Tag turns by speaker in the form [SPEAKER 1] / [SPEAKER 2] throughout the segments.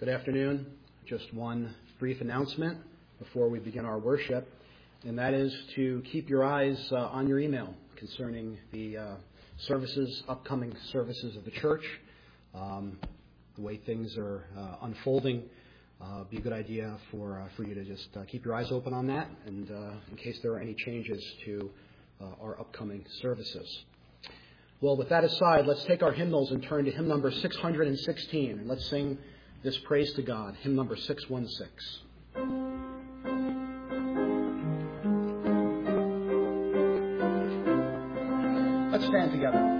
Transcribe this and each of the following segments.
[SPEAKER 1] Good afternoon. Just one brief announcement before we begin our worship, and that is to keep your eyes on your email concerning the upcoming services of the church. The way things are unfolding, be a good idea for you to just keep your eyes open on that, and in case there are any changes to our upcoming services. Well, with that aside, let's take our hymnals and turn to hymn number 616, and let's sing this praise to God, hymn number 616. Let's stand together.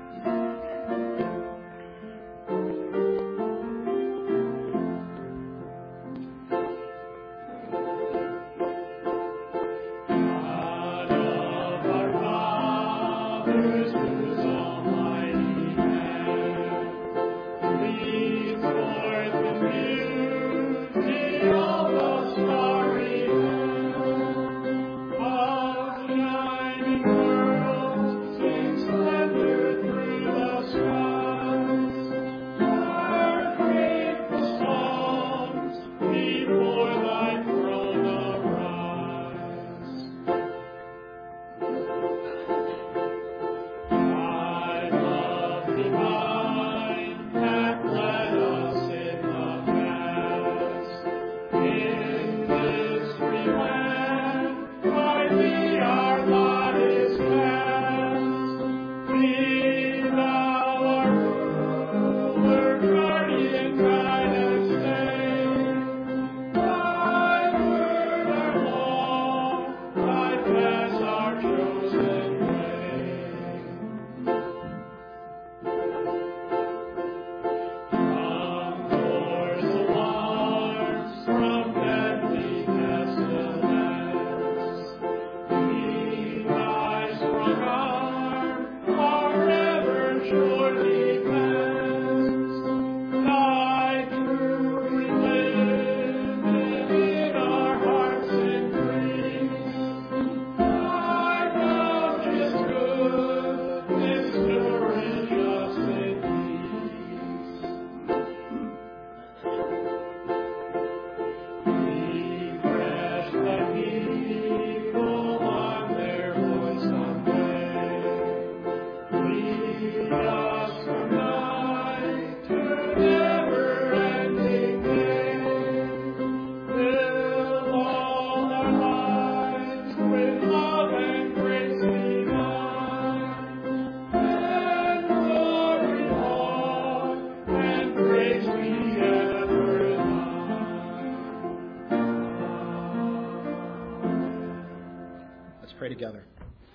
[SPEAKER 1] Together.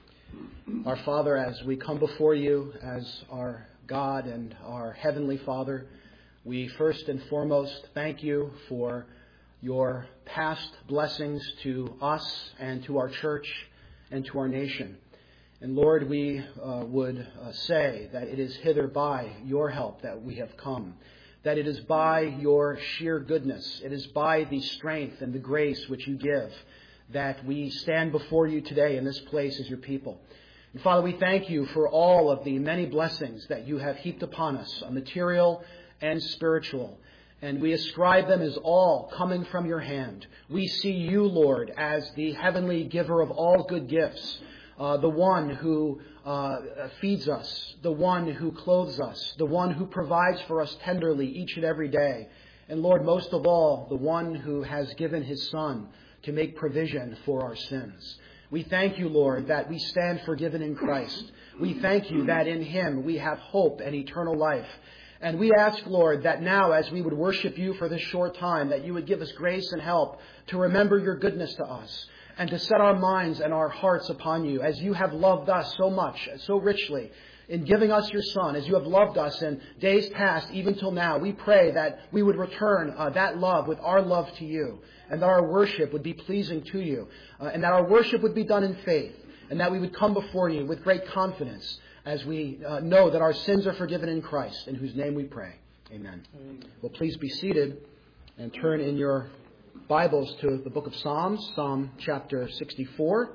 [SPEAKER 1] Our Father, as we come before you as our God and our Heavenly Father, we first and foremost thank you for your past blessings to us and to our church and to our nation. And Lord, we would say that it is hither by your help that we have come, that it is by your sheer goodness, it is by the strength and the grace which you give that we stand before you today in this place as your people. And Father, we thank you for all of the many blessings that you have heaped upon us, material and spiritual. And we ascribe them as all coming from your hand. We see you, Lord, as the heavenly giver of all good gifts, the one who feeds us, the one who clothes us, the one who provides for us tenderly each and every day. And Lord, most of all, the one who has given his Son to make provision for our sins. We thank you, Lord, that we stand forgiven in Christ. We thank you that in him we have hope and eternal life. And we ask, Lord, that now as we would worship you for this short time, that you would give us grace and help to remember your goodness to us and to set our minds and our hearts upon you as you have loved us so much, so richly, in giving us your Son, as you have loved us in days past, even till now. We pray that we would return that love with our love to you, and that our worship would be pleasing to you, and that our worship would be done in faith, and that we would come before you with great confidence as we know that our sins are forgiven in Christ, in whose name we pray. Amen. Well, please be seated and turn in your Bibles to the book of Psalms, Psalm chapter 64,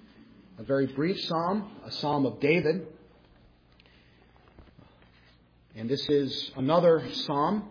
[SPEAKER 1] a very brief psalm, a psalm of David. And this is another psalm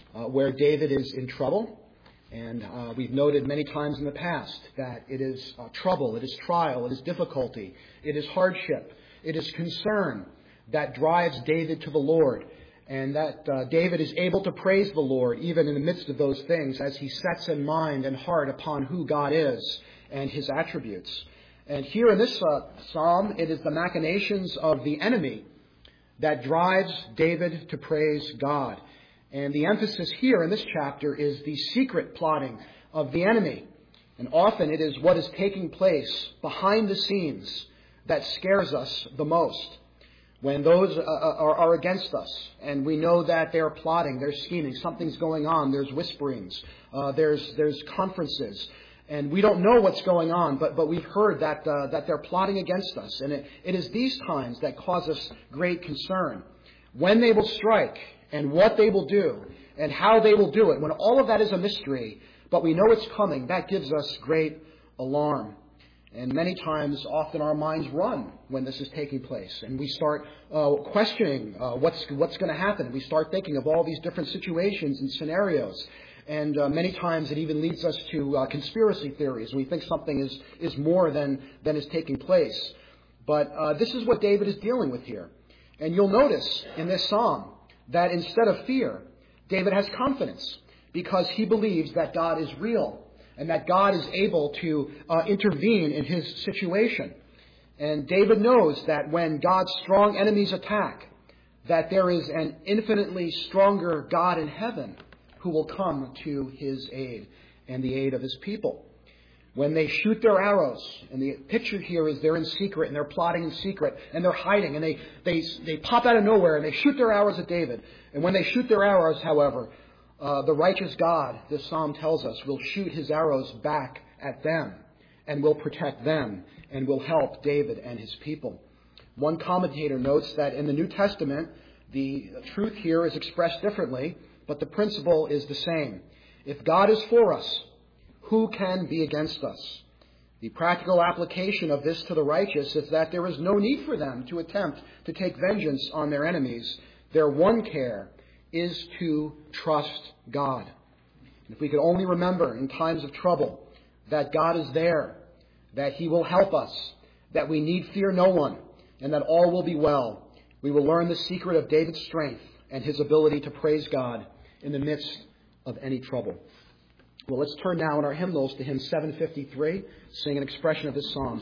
[SPEAKER 1] where David is in trouble. And we've noted many times in the past that it is trouble, it is trial, it is difficulty, it is hardship, it is concern that drives David to the Lord. And that David is able to praise the Lord even in the midst of those things as he sets in mind and heart upon who God is and his attributes. And here in this psalm, it is the machinations of the enemy that drives David to praise God. And the emphasis here in this chapter is the secret plotting of the enemy. And often it is what is taking place behind the scenes that scares us the most. When those are against us, and we know that they're plotting, they're scheming, something's going on, there's whisperings, there's conferences, and we don't know what's going on, but we've heard that they're plotting against us. And it is these times that cause us great concern. When they will strike, and what they will do, and how they will do it, when all of that is a mystery, but we know it's coming, that gives us great alarm. And many times, often our minds run when this is taking place. And we start questioning what's going to happen. We start thinking of all these different situations and scenarios. And many times it even leads us to conspiracy theories. We think something is more than is taking place. But this is what David is dealing with here. And you'll notice in this psalm that instead of fear, David has confidence because he believes that God is real. And that God is able to intervene in his situation. And David knows that when God's strong enemies attack, that there is an infinitely stronger God in heaven who will come to his aid and the aid of his people. When they shoot their arrows, and the picture here is they're in secret, and they're plotting in secret, and they're hiding, and they pop out of nowhere, and they shoot their arrows at David. And when they shoot their arrows, however, the righteous God, this psalm tells us, will shoot his arrows back at them and will protect them and will help David and his people. One commentator notes that in the New Testament, the truth here is expressed differently, but the principle is the same. If God is for us, who can be against us? The practical application of this to the righteous is that there is no need for them to attempt to take vengeance on their enemies. Their one care is to trust God. And if we could only remember in times of trouble that God is there, that he will help us, that we need fear no one, and that all will be well, we will learn the secret of David's strength and his ability to praise God in the midst of any trouble. Well, let's turn now in our hymnals to hymn 753, sing an expression of this psalm,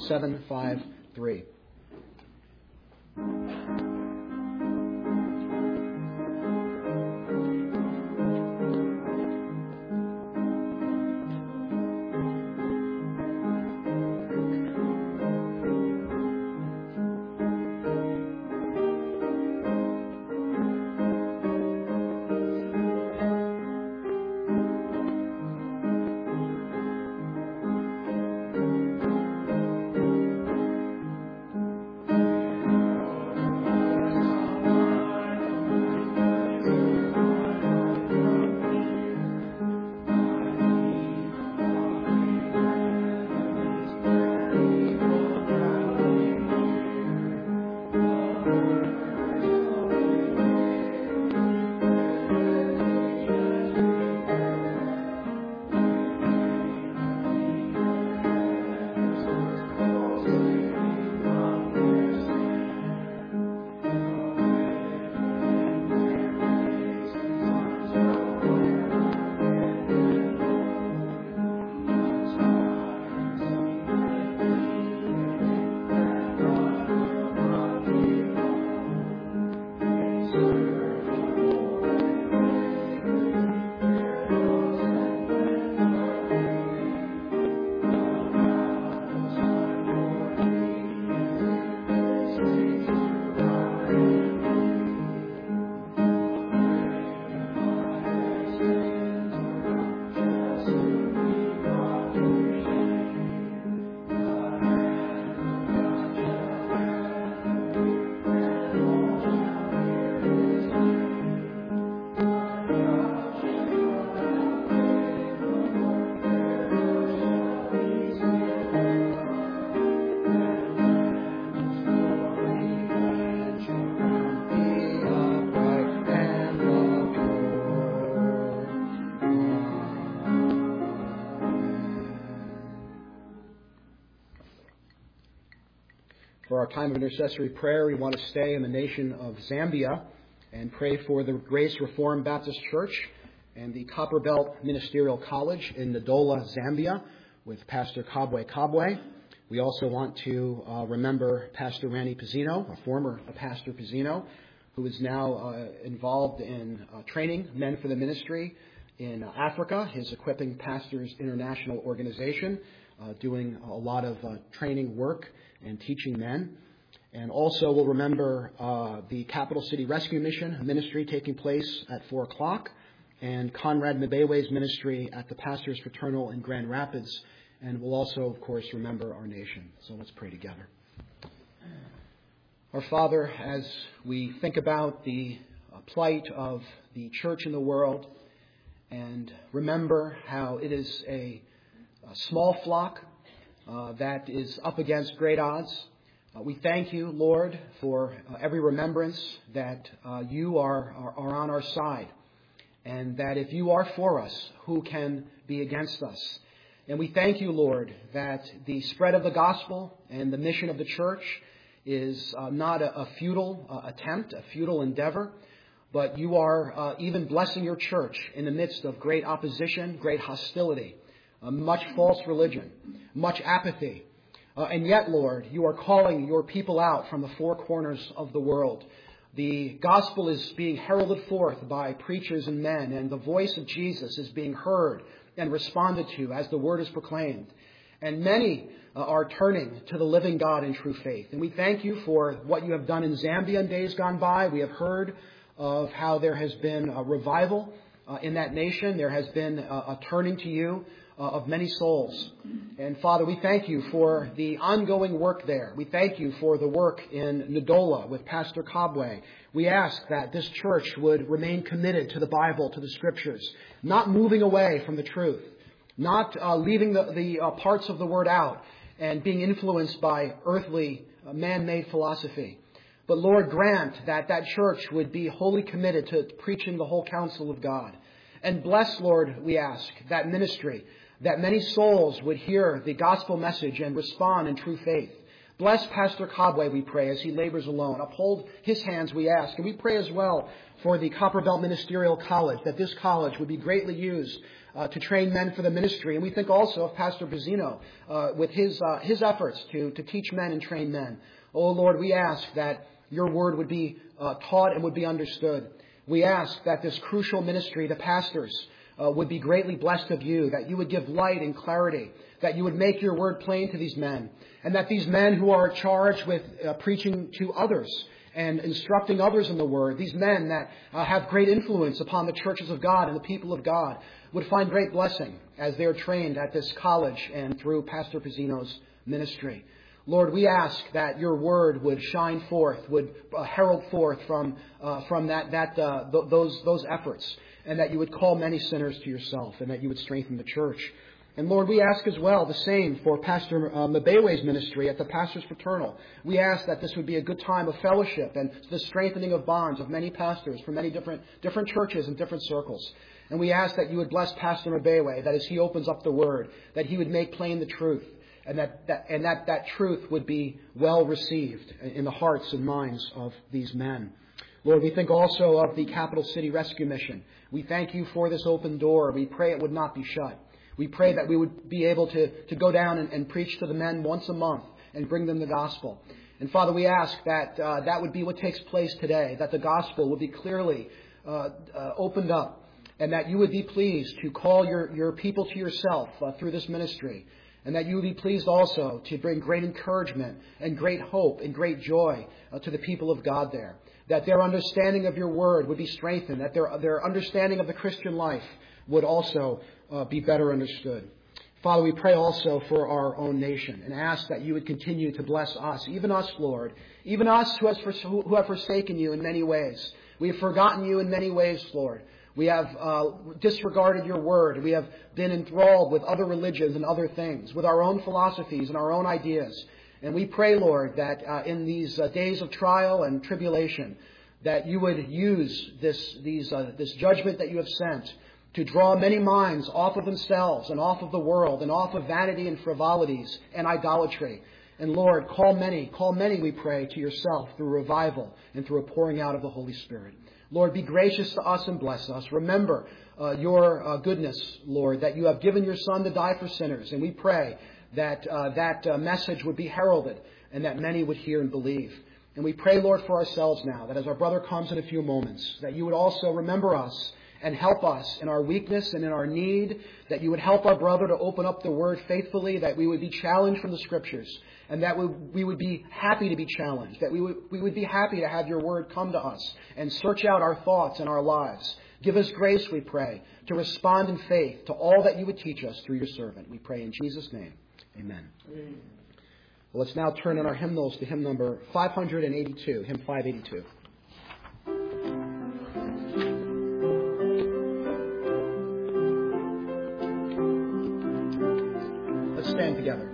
[SPEAKER 1] 753. for our time of intercessory prayer, we want to stay in the nation of Zambia and pray for the Grace Reformed Baptist Church and the Copperbelt Ministerial College in Ndola, Zambia, with Pastor Kabwe Kabwe. We also want to remember Pastor Randy Pizzino, a former Pastor Pizzino, who is now involved in training men for the ministry in Africa, his Equipping Pastors International organization, doing a lot of training work and teaching men. And also we'll remember the Capital City Rescue Mission ministry taking place at 4 o'clock, and Conrad Mbewe's ministry at the Pastors Fraternal in Grand Rapids. And we'll also, of course, remember our nation. So let's pray together. Our Father, as we think about the plight of the church in the world and remember how it is a small flock that is up against great odds, we thank you, Lord, for every remembrance that you are on our side, and that if you are for us, who can be against us? And we thank you, Lord, that the spread of the gospel and the mission of the church is not a futile attempt, a futile endeavor, but you are even blessing your church in the midst of great opposition, great hostility, much false religion, much apathy. And yet, Lord, you are calling your people out from the four corners of the world. The gospel is being heralded forth by preachers and men, and the voice of Jesus is being heard and responded to as the word is proclaimed. And many are turning to the living God in true faith. And we thank you for what you have done in Zambia in days gone by. We have heard of how there has been a revival in that nation. There has been a turning to you of many souls. And Father, we thank you for the ongoing work there. We thank you for the work in Ndola with Pastor Kabwe. We ask that this church would remain committed to the Bible, to the Scriptures, not moving away from the truth, not leaving the parts of the Word out and being influenced by earthly, man-made philosophy. But Lord, grant that that church would be wholly committed to preaching the whole counsel of God. And bless, Lord, we ask, that ministry, that many souls would hear the gospel message and respond in true faith. Bless Pastor Kabwe, we pray, as he labors alone. Uphold his hands, we ask. And we pray as well for the Copperbelt Ministerial College, that this college would be greatly used to train men for the ministry. And we think also of Pastor Pizzino with his efforts to teach men and train men. Oh, Lord, we ask that your word would be taught and would be understood. We ask that this crucial ministry, the pastors, would be greatly blessed of you, that you would give light and clarity, that you would make your word plain to these men, and that these men who are charged with preaching to others and instructing others in the word, these men that have great influence upon the churches of God and the people of God, would find great blessing as they are trained at this college and through Pastor Pizzino's ministry. Lord, we ask that your word would shine forth, would herald forth from those efforts, and that you would call many sinners to yourself, and that you would strengthen the church. And Lord, we ask as well the same for Pastor Mbewe's ministry at the Pastors Fraternal. We ask that this would be a good time of fellowship and the strengthening of bonds of many pastors from many different churches and different circles. And we ask that you would bless Pastor Mbewe, that as he opens up the word, that he would make plain the truth, and that truth would be well received in the hearts and minds of these men. Lord, we think also of the Capital City Rescue Mission. We thank you for this open door. We pray it would not be shut. We pray that we would be able to go down and preach to the men once a month and bring them the gospel. And Father, we ask that that would be what takes place today, that the gospel would be clearly opened up, and that you would be pleased to call your people to yourself through this ministry, and that you would be pleased also to bring great encouragement and great hope and great joy to the people of God there, that their understanding of your word would be strengthened, that their understanding of the Christian life would also be better understood. Father, we pray also for our own nation and ask that you would continue to bless us, even us, Lord, even us who have forsaken you in many ways. We have forgotten you in many ways, Lord. We have disregarded your word. We have been enthralled with other religions and other things, with our own philosophies and our own ideas. And we pray, Lord, that in these days of trial and tribulation, that you would use this judgment that you have sent to draw many minds off of themselves and off of the world and off of vanity and frivolities and idolatry, And Lord, call many, we pray, to yourself through revival and through a pouring out of the Holy Spirit. Lord, be gracious to us and bless us. Remember your goodness, Lord, that you have given your Son to die for sinners. And we pray that that message would be heralded and that many would hear and believe. And we pray, Lord, for ourselves now, that as our brother comes in a few moments, that you would also remember us and help us in our weakness and in our need, that you would help our brother to open up the Word faithfully, that we would be challenged from the Scriptures, and that we would be happy to be challenged, that we would be happy to have your Word come to us and search out our thoughts and our lives. Give us grace, we pray, to respond in faith to all that you would teach us through your servant. We pray in Jesus' name. Amen. Amen. Well, let's now turn in our hymnals to hymn number 582, hymn 582. Let's stand together.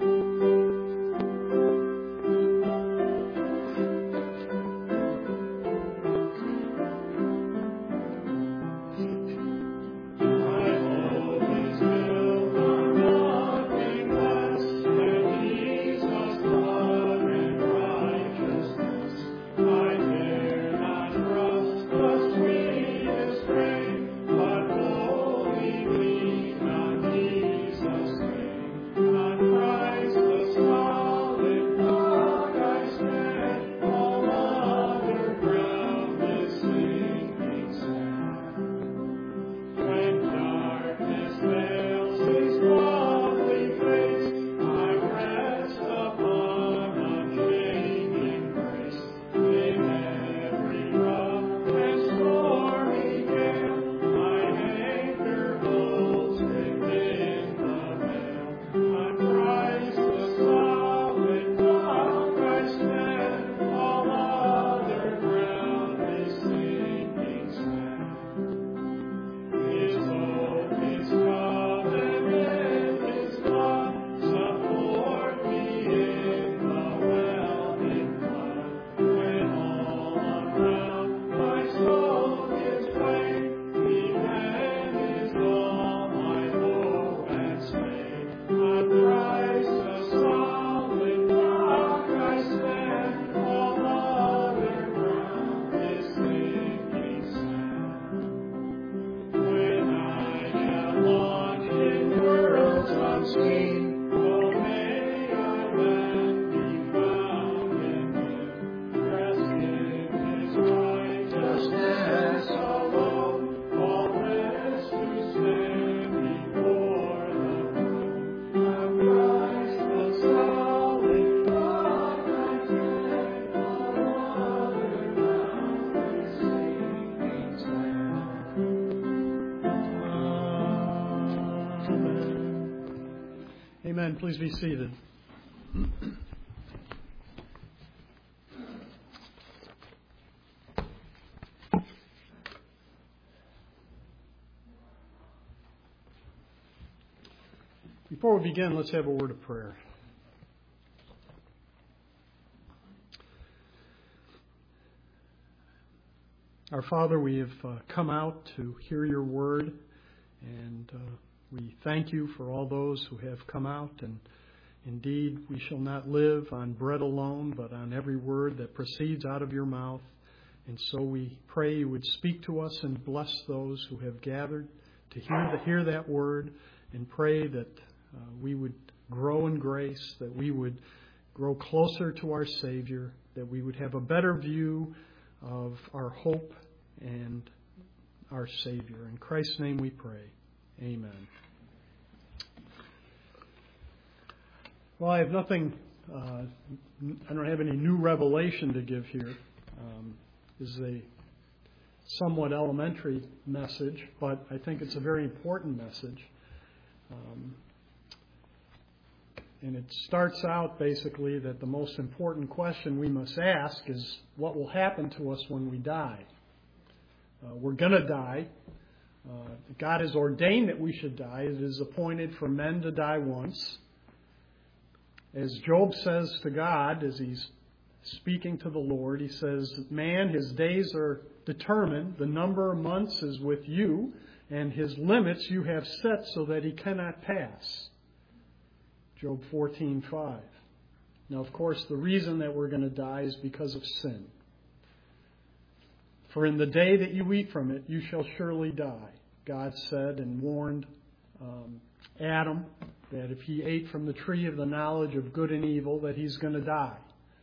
[SPEAKER 2] Amen. Please be seated. Before we begin, let's have a word of prayer. Our Father, we have come out to hear your word, and we thank you for all those who have come out. And indeed, we shall not live on bread alone, but on every word that proceeds out of your mouth. And so we pray you would speak to us and bless those who have gathered to hear that word, and pray that we would grow in grace, that we would grow closer to our Savior, that we would have a better view of our hope and our Savior. In Christ's name we pray. Amen. Well, I have nothing, I don't have any new revelation to give here. This is a somewhat elementary message, but I think it's a very important message. And it starts out basically that the most important question we must ask is, what will happen to us when we die? We're going to die. God has ordained that we should die. It is appointed for men to die once. As Job says to God, as he's speaking to the Lord, he says, man, his days are determined. The number of months is with you, and his limits you have set so that he cannot pass. Job 14:5. Now, of course, the reason that we're going to die is because of sin. For in the day that you eat from it, you shall surely die. God said and warned Adam that if he ate from the tree of the knowledge of good and evil, that he's going to die.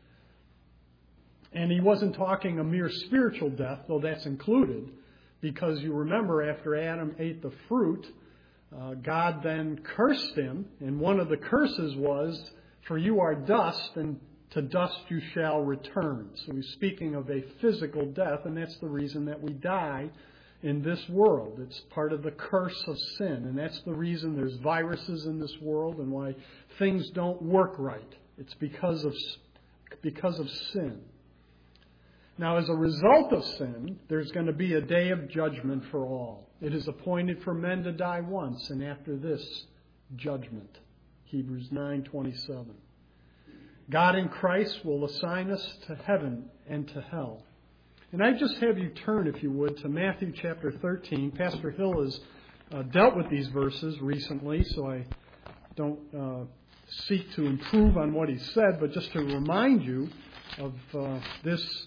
[SPEAKER 2] And he wasn't talking a mere spiritual death, though that's included, because you remember after Adam ate the fruit, God then cursed him, and one of the curses was, "For you are dust, and to dust you shall return." So he's speaking of a physical death, and that's the reason that we die in this world. It's part of the curse of sin, and that's the reason there's viruses in this world and why things don't work right. It's because of sin. Now, as a result of sin, there's going to be a day of judgment for all. It is appointed for men to die once, and after this, judgment. Hebrews 9:27. God in Christ will assign us to heaven and to hell. And I just have you turn, if you would, to Matthew chapter 13. Pastor Hill has dealt with these verses recently, so I don't seek to improve on what he said, but just to remind you of this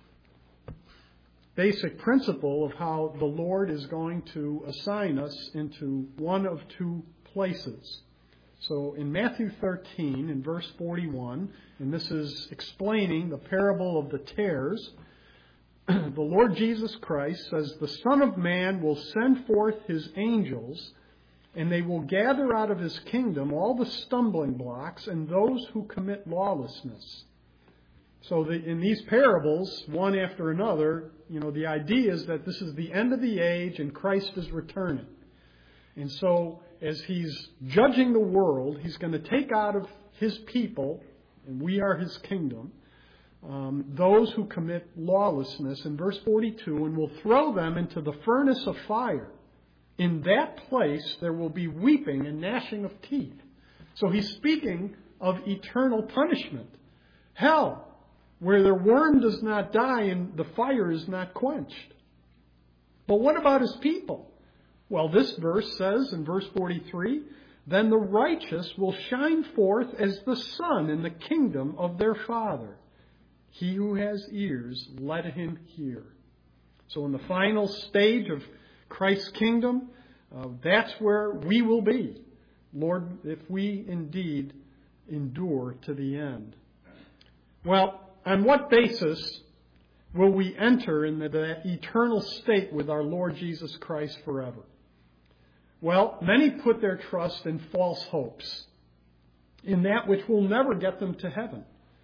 [SPEAKER 2] basic principle of how the Lord is going to assign us into one of two places. So in Matthew 13, in verse 41, and this is explaining the parable of the tares, the Lord Jesus Christ says, "The Son of Man will send forth His angels, and they will gather out of His kingdom all the stumbling blocks and those who commit lawlessness." So in these parables, one after another, the idea is that this is the end of the age and Christ is returning. And so as He's judging the world, He's going to take out of His people, and we are His kingdom, those who commit lawlessness, in verse 42, and will throw them into the furnace of fire. In that place there will be weeping and gnashing of teeth. So He's speaking of eternal punishment. Hell, where the worm does not die and the fire is not quenched. But what about His people? Well, this verse says in verse 43, "Then the righteous will shine forth as the sun in the kingdom of their Father. He who has ears, let him hear." So in the final stage of Christ's kingdom, that's where we will be, Lord, if we indeed endure to the end. Well, on what basis will we enter in that eternal state with our Lord Jesus Christ forever? Well, many put their trust in false hopes, in that which will never get them to heaven.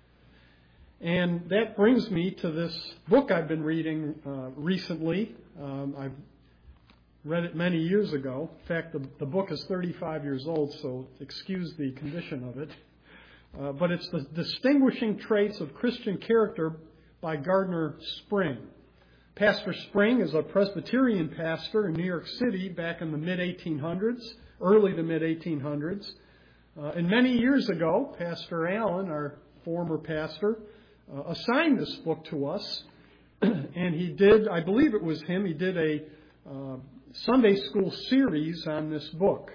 [SPEAKER 2] And that brings me to this book I've been reading recently. I've read it many years ago. In fact, the book is 35 years old, so excuse the condition of it. But it's The Distinguishing Traits of Christian Character by Gardner Spring. Pastor Spring is a Presbyterian pastor in New York City back in the mid-1800s, early to mid-1800s. And many years ago, Pastor Allen, our former pastor, assigned this book to us. And he did, I believe it was him, he did a Sunday school series on this book.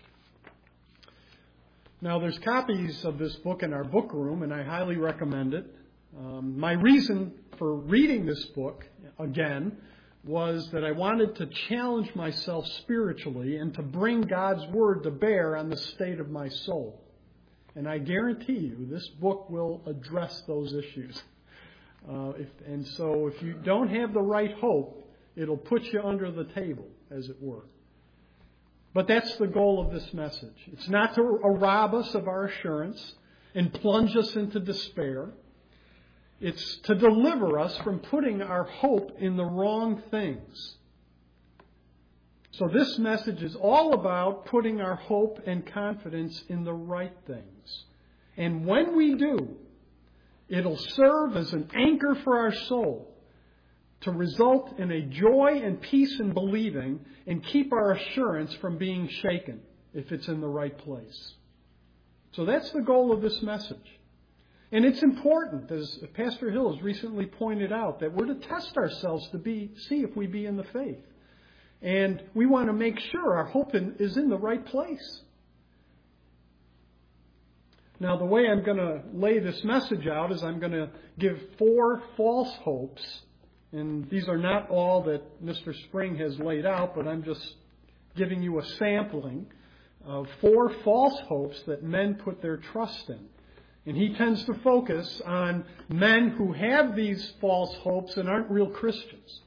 [SPEAKER 2] Now, there's copies of this book in our book room, and I highly recommend it. My reason for reading this book, again, was that I wanted to challenge myself spiritually and to bring God's Word to bear on the state of my soul. And I guarantee you, this book will address those issues. So if you don't have the right hope, it'll put you under the table, as it were. But that's the goal of this message. It's not to rob us of our assurance and plunge us into despair. It's to deliver us from putting our hope in the wrong things. So this message is all about putting our hope and confidence in the right things. And when we do, it'll serve as an anchor for our soul to result in a joy and peace in believing and keep our assurance from being shaken if it's in the right place. So that's the goal of this message. And it's important, as Pastor Hill has recently pointed out, that we're to test ourselves to see if we be in the faith. And we want to make sure our hope is in the right place. Now, the way I'm going to lay this message out is I'm going to give 4 false hopes. And these are not all that Mr. Spring has laid out, but I'm just giving you a sampling of 4 false hopes that men put their trust in. And he tends to focus on men who have these false hopes and aren't real Christians.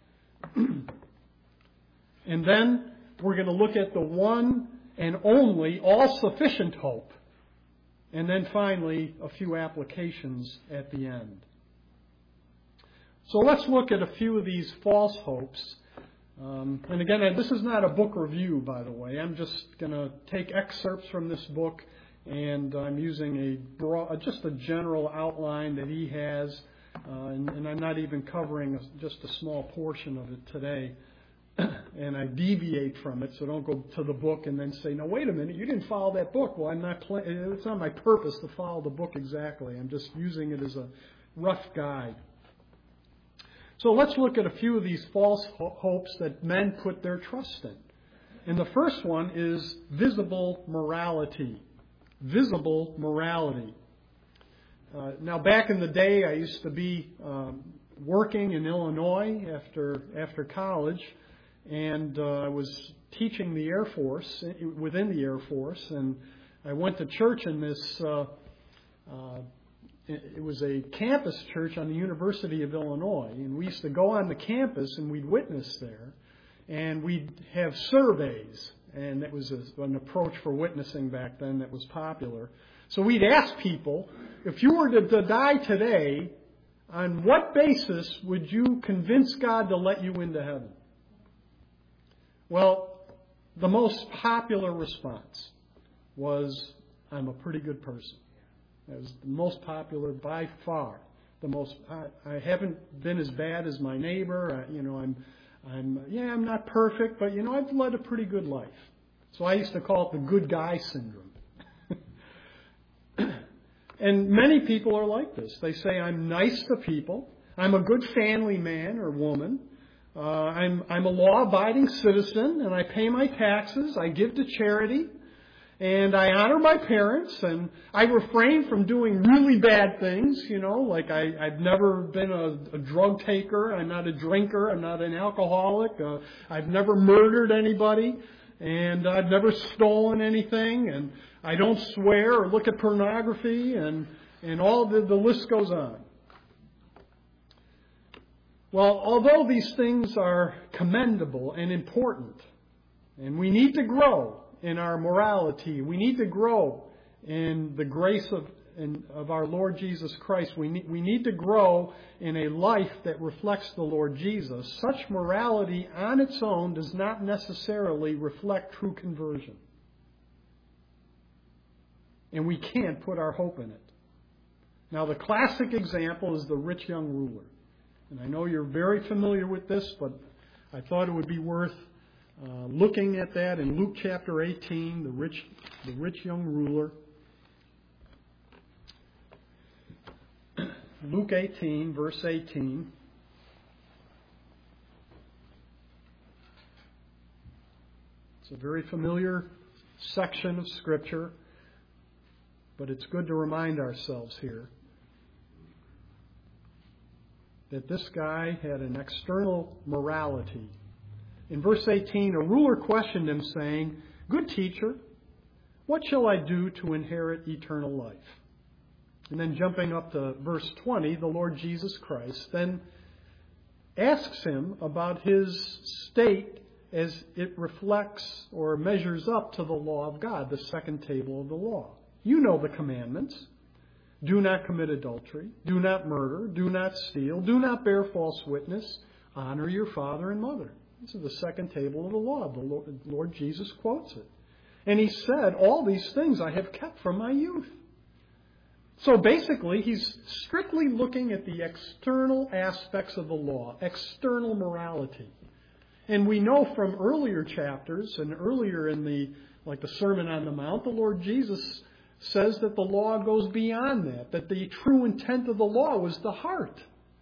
[SPEAKER 2] And then we're going to look at the one and only all-sufficient hope. And then finally, a few applications at the end. So let's look at a few of these false hopes. And again, this is not a book review, by the way. I'm just going to take excerpts from this book, and I'm using just a general outline that he has, and I'm not even covering just a small portion of it today. And I deviate from it, so don't go to the book and then say, "No, wait a minute, you didn't follow that book." Well, it's not my purpose to follow the book exactly. I'm just using it as a rough guide. So let's look at a few of these false hopes that men put their trust in. And the first one is visible morality. Visible morality. Now, back in the day, I used to be working in Illinois after college, and I was teaching the Air Force, within the Air Force, and I went to church in this, it was a campus church on the University of Illinois, and we used to go on the campus and we'd witness there, and we'd have surveys, and it was an approach for witnessing back then that was popular. So we'd ask people, if you were to die today, on what basis would you convince God to let you into heaven? Well, the most popular response was, "I'm a pretty good person." That was the most popular by far. I haven't been as bad as my neighbor. I'm not perfect, but I've led a pretty good life. So I used to call it the good guy syndrome. And many people are like this. They say, "I'm nice to people. I'm a good family man or woman. I'm a law-abiding citizen, and I pay my taxes. I give to charity, and I honor my parents, and I refrain from doing really bad things. Like I've never been a drug taker. I'm not a drinker. I'm not an alcoholic. I've never murdered anybody, and I've never stolen anything, and I don't swear or look at pornography," and all the list goes on. Well, although these things are commendable and important, and we need to grow in our morality, we need to grow in the grace of our Lord Jesus Christ, we need to grow in a life that reflects the Lord Jesus. Such morality on its own does not necessarily reflect true conversion. And we can't put our hope in it. Now, the classic example is the rich young ruler. And I know you're very familiar with this, but I thought it would be worth looking at that in Luke chapter 18, the rich young ruler. Luke 18, verse 18. It's a very familiar section of Scripture, but it's good to remind ourselves here that this guy had an external morality. In verse 18, a ruler questioned him, saying, "Good teacher, what shall I do to inherit eternal life?" And then jumping up to verse 20, the Lord Jesus Christ then asks him about his state as it reflects or measures up to the law of God, the second table of the law. You know the commandments. Do not commit adultery. Do not murder. Do not steal. Do not bear false witness. Honor your father and mother. This is the second table of the law. The Lord Jesus quotes it. And he said, "All these things I have kept from my youth." So basically, he's strictly looking at the external aspects of the law, external morality. And we know from earlier chapters and earlier in the Sermon on the Mount, the Lord Jesus says that the law goes beyond that the true intent of the law was the heart.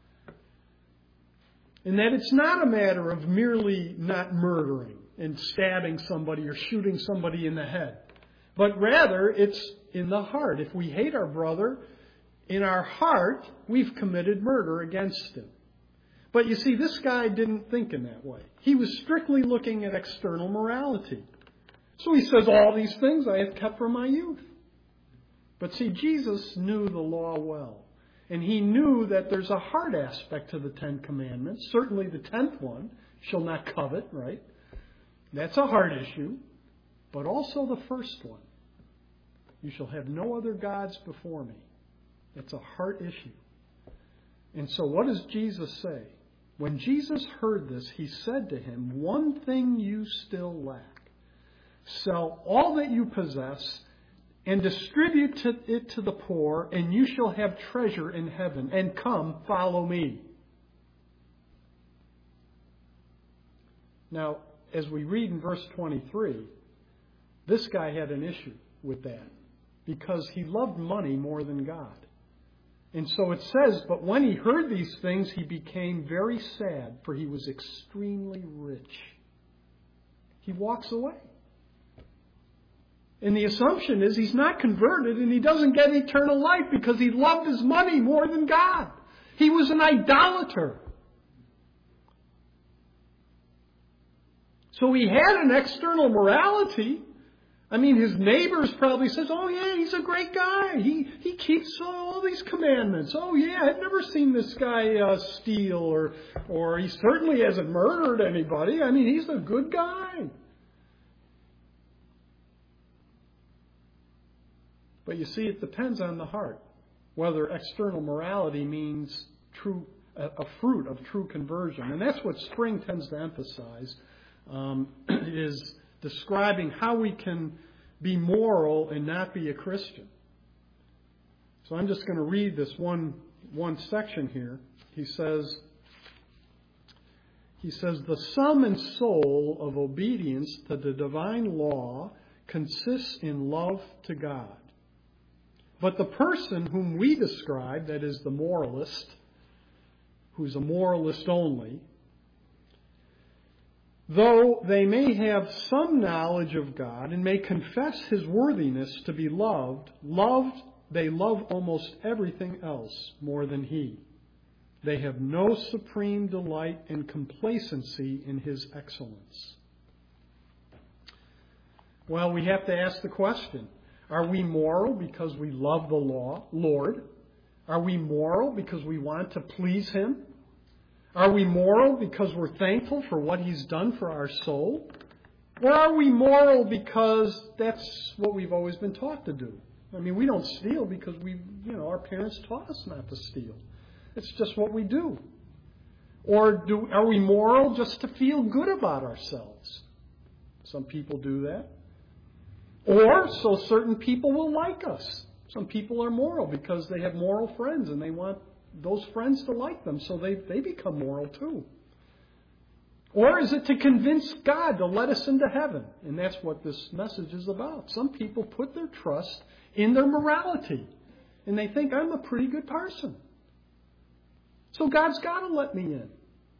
[SPEAKER 2] And that it's not a matter of merely not murdering and stabbing somebody or shooting somebody in the head. But rather, it's in the heart. If we hate our brother, in our heart, we've committed murder against him. But you see, this guy didn't think in that way. He was strictly looking at external morality. So he says, all these things I have kept from my youth. But see, Jesus knew the law well. And he knew that there's a heart aspect to the 10 Commandments. Certainly the 10th one, shall not covet, right? That's a heart issue. But also the first one, you shall have no other gods before me. It's a heart issue. And so what does Jesus say? When Jesus heard this, he said to him, one thing you still lack. Sell all that you possess and distribute it to the poor, and you shall have treasure in heaven. And come, follow me. Now, as we read in verse 23, this guy had an issue with that because he loved money more than God. And so it says, but when he heard these things, he became very sad, for he was extremely rich. He walks away. And the assumption is he's not converted and he doesn't get eternal life because he loved his money more than God. He was an idolater. So he had an external morality. I mean, his neighbors probably says, oh yeah, he's a great guy. He keeps all these commandments. Oh yeah, I've never seen this guy steal or he certainly hasn't murdered anybody. I mean, he's a good guy. But you see, it depends on the heart, whether external morality means a fruit of true conversion. And that's what Spring tends to emphasize, is describing how we can be moral and not be a Christian. So I'm just going to read this one section here. He says, the sum and soul of obedience to the divine law consists in love to God. But the person whom we describe, that is the moralist, who's a moralist only, though they may have some knowledge of God and may confess His worthiness to be loved, they love almost everything else more than He. They have no supreme delight and complacency in His excellence. Well, we have to ask the question, are we moral because we love the Lord? Are we moral because we want to please Him? Are we moral because we're thankful for what He's done for our soul? Or are we moral because that's what we've always been taught to do? I mean, we don't steal because our parents taught us not to steal. It's just what we do. Or are we moral just to feel good about ourselves? Some people do that. Or so certain people will like us. Some people are moral because they have moral friends and they want those friends to like them, so they become moral too. Or is it to convince God to let us into heaven? And that's what this message is about. Some people put their trust in their morality, and they think, I'm a pretty good person, so God's got to let me in.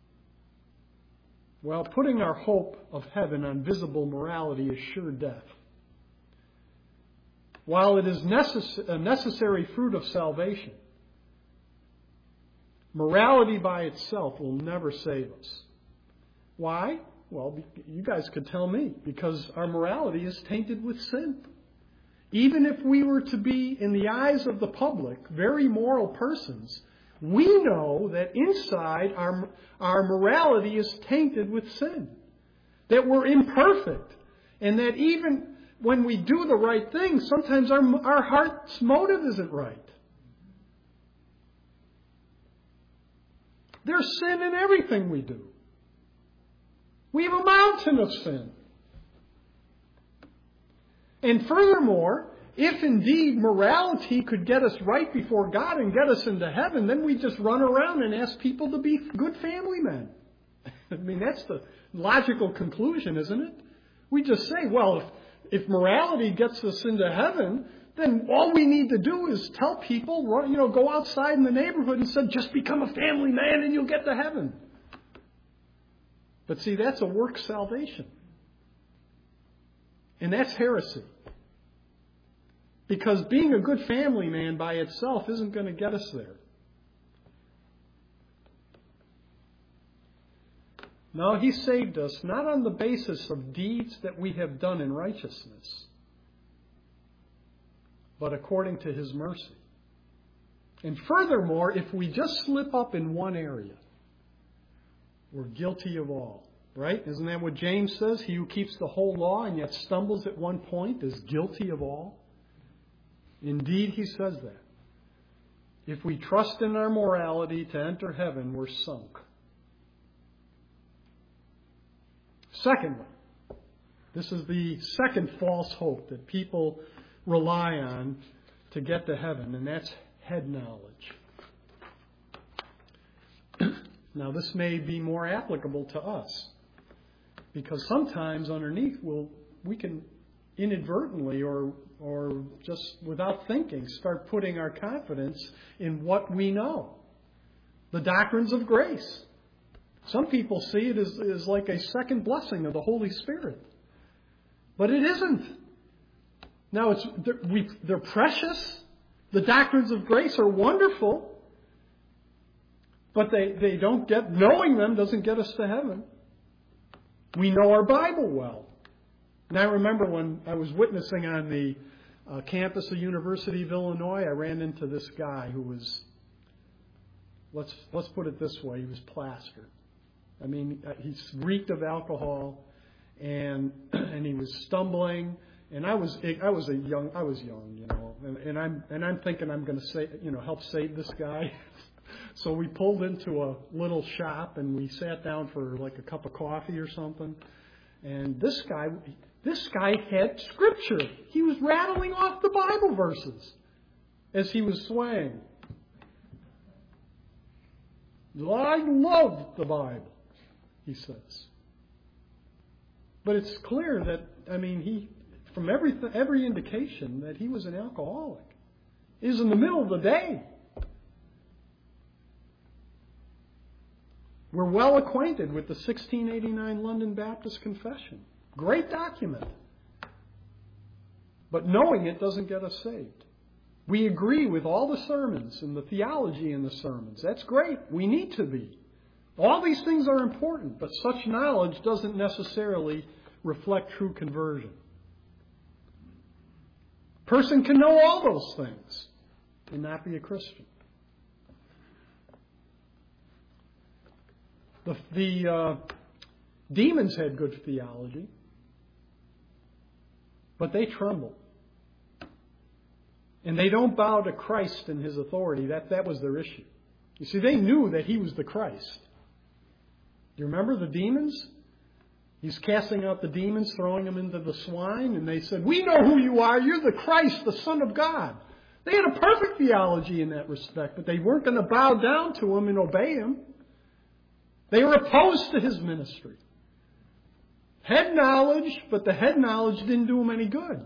[SPEAKER 2] Well, putting our hope of heaven on visible morality is sure death. While it is a necessary fruit of salvation, morality by itself will never save us. Why? Well, you guys could tell me. Because our morality is tainted with sin. Even if we were to be, in the eyes of the public, very moral persons, we know that inside our morality is tainted with sin. That we're imperfect. And that even when we do the right thing, sometimes our heart's motive isn't right. There's sin in everything we do. We have a mountain of sin. And furthermore, if indeed morality could get us right before God and get us into heaven, then we just run around and ask people to be good family men. I mean, that's the logical conclusion, isn't it? We just say, well, if morality gets us into heaven, then all we need to do is tell people, go outside in the neighborhood and say, just become a family man and you'll get to heaven. But see, that's a work salvation. And that's heresy. Because being a good family man by itself isn't going to get us there. No, He saved us not on the basis of deeds that we have done in righteousness, but according to His mercy. And furthermore, if we just slip up in one area, we're guilty of all. Right? Isn't that what James says? He who keeps the whole law and yet stumbles at one point is guilty of all. Indeed, he says that. If we trust in our morality to enter heaven, we're sunk. Secondly, this is the second false hope that people rely on to get to heaven, and that's head knowledge. Now, this may be more applicable to us, because sometimes underneath we can inadvertently or just without thinking start putting our confidence in what we know. The doctrines of grace. Some people see it as like a second blessing of the Holy Spirit. But it isn't. Now, they're precious. The doctrines of grace are wonderful. But they don't knowing them doesn't get us to heaven. We know our Bible well. And I remember when I was witnessing on the campus of University of Illinois, I ran into this guy who was, let's put it this way, he was plastered. I mean, he reeked of alcohol, and he was stumbling. And I was young, you know, and I'm thinking I'm going to help save this guy. So we pulled into a little shop and we sat down for like a cup of coffee or something. And this guy had Scripture. He was rattling off the Bible verses as he was swaying. I love the Bible, he says. But it's clear that, from every indication that he was an alcoholic. It was in the middle of the day. We're well acquainted with the 1689 London Baptist Confession. Great document. But knowing it doesn't get us saved. We agree with all the sermons and the theology in the sermons. That's great. We need to be. All these things are important, but such knowledge doesn't necessarily reflect true conversion. A person can know all those things and not be a Christian. The demons had good theology, but they tremble. And they don't bow to Christ and His authority. That was their issue. You see, they knew that He was the Christ. Do you remember the demons? He's casting out the demons, throwing them into the swine, and they said, "We know who you are. You're the Christ, the Son of God." They had a perfect theology in that respect, but they weren't going to bow down to Him and obey Him. They were opposed to His ministry. Head knowledge, but the head knowledge didn't do them any good.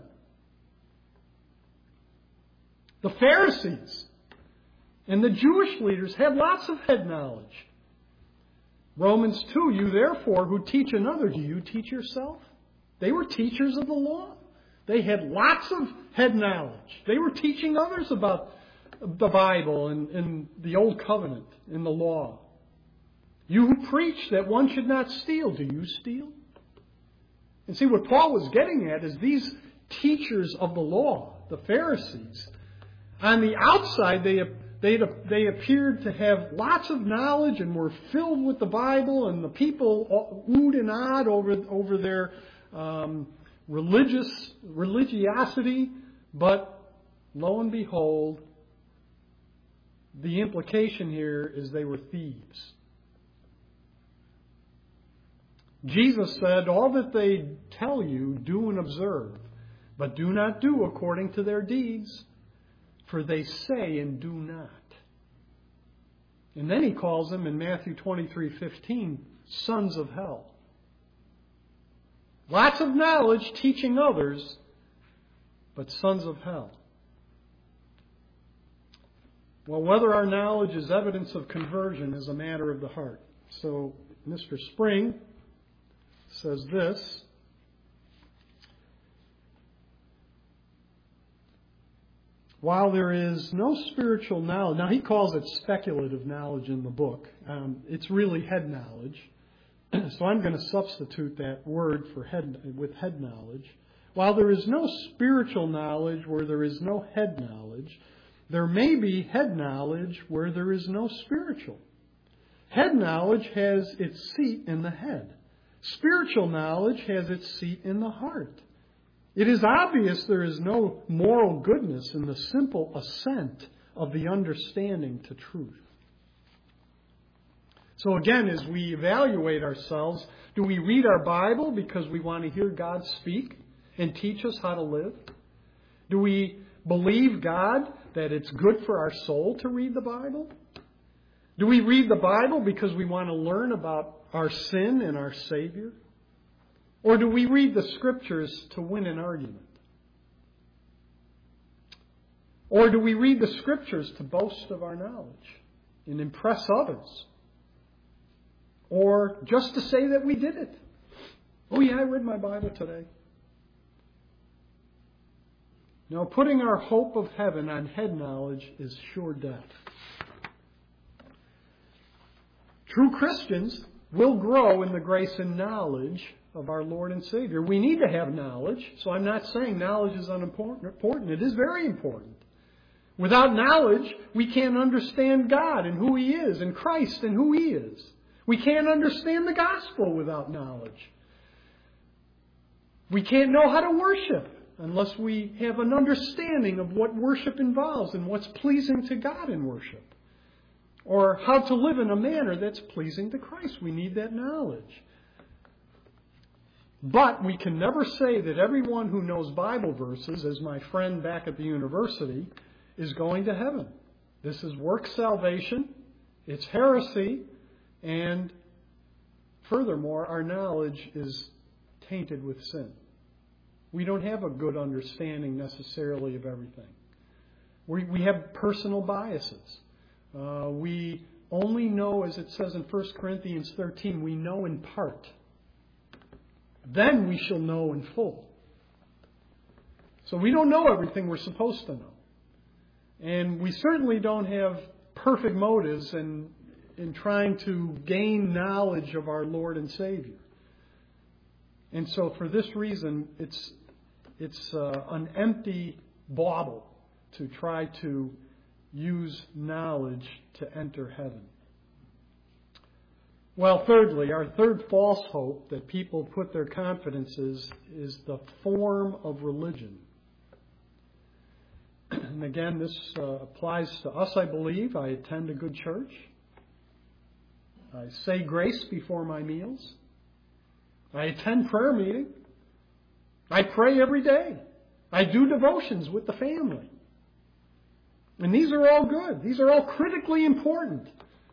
[SPEAKER 2] The Pharisees and the Jewish leaders had lots of head knowledge. Romans 2, you therefore who teach another, do you teach yourself? They were teachers of the law. They had lots of head knowledge. They were teaching others about the Bible and the Old Covenant and the law. You who preach that one should not steal, do you steal? And see, what Paul was getting at is these teachers of the law, the Pharisees, on the outside they appeared to have lots of knowledge and were filled with the Bible, and the people oohed and ahed over their religiosity. But lo and behold, the implication here is they were thieves. Jesus said, all that they tell you, do and observe, but do not do according to their deeds, for they say and do not. And then He calls them in Matthew 23:15, sons of hell. Lots of knowledge teaching others, but sons of hell. Well, whether our knowledge is evidence of conversion is a matter of the heart. So Mr. Spring says this: while there is no spiritual knowledge, now he calls it speculative knowledge in the book. It's really head knowledge. So I'm going to substitute that word for with head knowledge. While there is no spiritual knowledge where there is no head knowledge, there may be head knowledge where there is no spiritual. Head knowledge has its seat in the head. Spiritual knowledge has its seat in the heart. It is obvious there is no moral goodness in the simple assent of the understanding to truth. So again, as we evaluate ourselves, do we read our Bible because we want to hear God speak and teach us how to live? Do we believe God that it's good for our soul to read the Bible? Do we read the Bible because we want to learn about our sin and our Savior? Or do we read the Scriptures to win an argument? Or do we read the Scriptures to boast of our knowledge and impress others? Or just to say that we did it? Oh yeah, I read my Bible today. No, putting our hope of heaven on head knowledge is sure death. True Christians will grow in the grace and knowledge of our Lord and Savior. We need to have knowledge, so I'm not saying knowledge is unimportant. It is very important. Without knowledge, we can't understand God and who He is, and Christ and who He is. We can't understand the gospel without knowledge. We can't know how to worship unless we have an understanding of what worship involves and what's pleasing to God in worship. Or how to live in a manner that's pleasing to Christ. We need that knowledge. But we can never say that everyone who knows Bible verses, as my friend back at the university, is going to heaven. This is work salvation. It's heresy. And furthermore, our knowledge is tainted with sin. We don't have a good understanding necessarily of everything. We have personal biases. We only know, as it says in 1 Corinthians 13, we know in part. Then we shall know in full. So we don't know everything we're supposed to know. And we certainly don't have perfect motives in trying to gain knowledge of our Lord and Savior. And so for this reason, it's an empty bauble to try to use knowledge to enter heaven. Well, thirdly, our third false hope that people put their confidences is the form of religion. And again, this applies to us, I believe. I attend a good church. I say grace before my meals. I attend prayer meeting. I pray every day. I do devotions with the family. And these are all good. These are all critically important.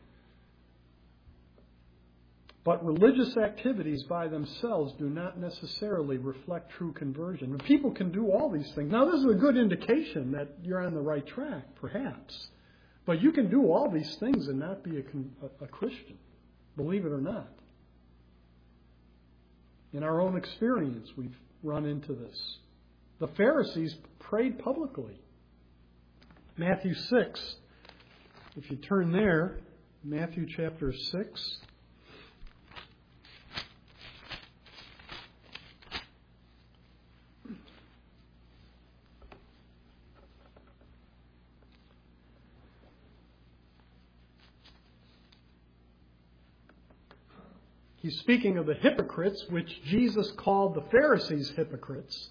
[SPEAKER 2] But religious activities by themselves do not necessarily reflect true conversion. And people can do all these things. Now, this is a good indication that you're on the right track, perhaps. But you can do all these things and not be a Christian, believe it or not. In our own experience, we've run into this. The Pharisees prayed publicly. Matthew 6, if you turn there, Matthew chapter 6. He's speaking of the hypocrites, which Jesus called the Pharisees hypocrites.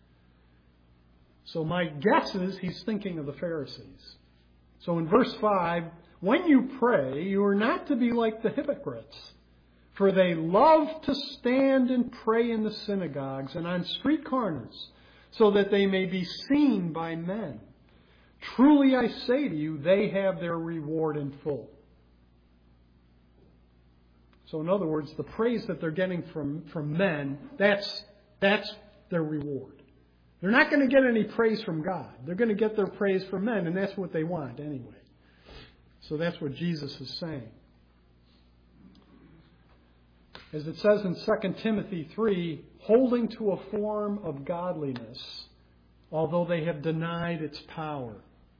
[SPEAKER 2] So my guess is he's thinking of the Pharisees. So in verse 5, when you pray, you are not to be like the hypocrites, for they love to stand and pray in the synagogues and on street corners, so that they may be seen by men. Truly I say to you, they have their reward in full. So in other words, the praise that they're getting from men, that's their reward. They're not going to get any praise from God. They're going to get their praise from men, and that's what they want anyway. So that's what Jesus is saying. As it says in 2 Timothy 3, holding to a form of godliness although they have denied its power.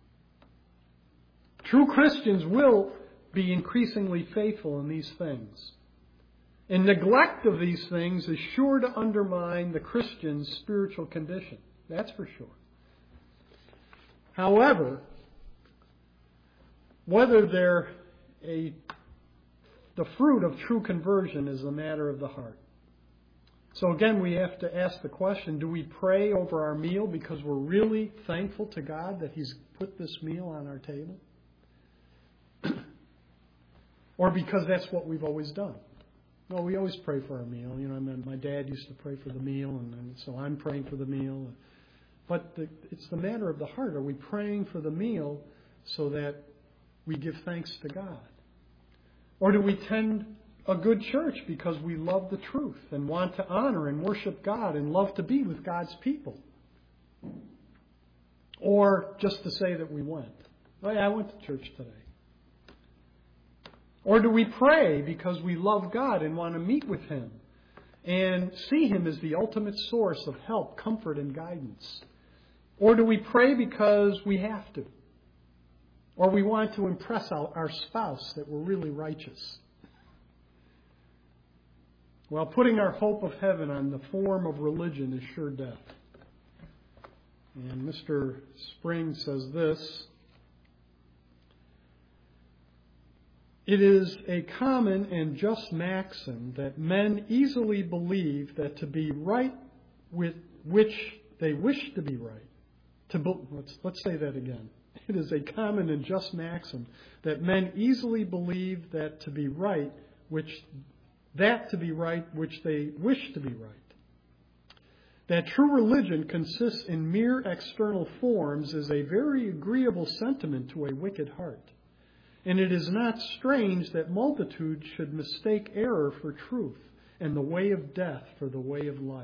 [SPEAKER 2] True Christians will be increasingly faithful in these things. And neglect of these things is sure to undermine the Christian's spiritual condition. That's for sure. However, whether they're the fruit of true conversion is a matter of the heart. So again, we have to ask the question, do we pray over our meal because we're really thankful to God that He's put this meal on our table? Or because that's what we've always done? Well, we always pray for our meal. My dad used to pray for the meal, and so I'm praying for the meal. But it's the matter of the heart. Are we praying for the meal so that we give thanks to God? Or do we tend a good church because we love the truth and want to honor and worship God and love to be with God's people? Or just to say that we went. Oh, yeah, I went to church today. Or do we pray because we love God and want to meet with Him and see Him as the ultimate source of help, comfort, and guidance? Or do we pray because we have to? Or we want to impress our spouse that we're really righteous? Well, putting our hope of heaven on the form of religion is sure death. And Mr. Spring says this: it is a common and just maxim that men easily believe that to be right with which they wish to be right. Let's say that again. It is a common and just maxim that men easily believe that to be right which they wish to be right. That true religion consists in mere external forms is a very agreeable sentiment to a wicked heart. And it is not strange that multitudes should mistake error for truth and the way of death for the way of life.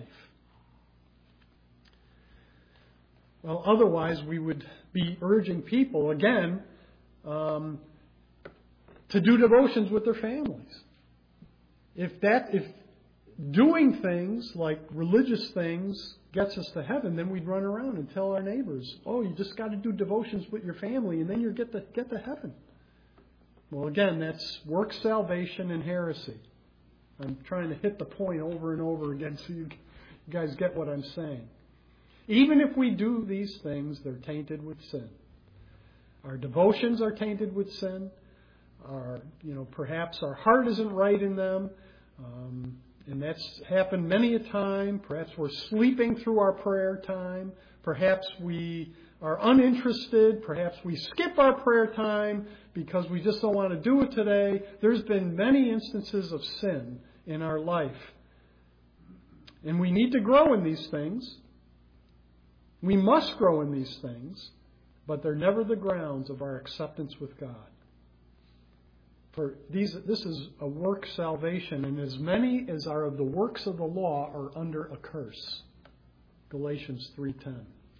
[SPEAKER 2] Well, otherwise we would be urging people, again, to do devotions with their families. If doing things like religious things gets us to heaven, then we'd run around and tell our neighbors, oh, you just got to do devotions with your family and then you'll get to heaven. Well, again, that's work salvation and heresy. I'm trying to hit the point over and over again so you guys get what I'm saying. Even if we do these things, they're tainted with sin. Our devotions are tainted with sin. Perhaps our heart isn't right in them. And that's happened many a time. Perhaps we're sleeping through our prayer time. Perhaps we are uninterested. Perhaps we skip our prayer time because we just don't want to do it today. There's been many instances of sin in our life. And we need to grow in these things. We must grow in these things, but they're never the grounds of our acceptance with God. For this is a work salvation, and as many as are of the works of the law are under a curse. Galatians 3:10.